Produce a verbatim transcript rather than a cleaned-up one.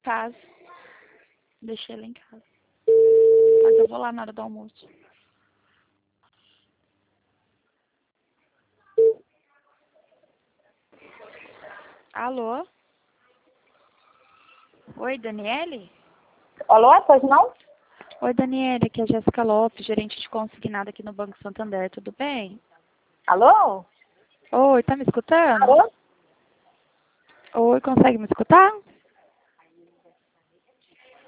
casa. Deixei ela em casa. Mas eu vou lá na hora do almoço. Alô? Oi, Daniele? Alô, pois não? Oi, Daniele, aqui é a Jéssica Lopes, gerente de consignado aqui no Banco Santander, tudo bem? Alô? Oi, tá me escutando? Alô? Oi, consegue me escutar?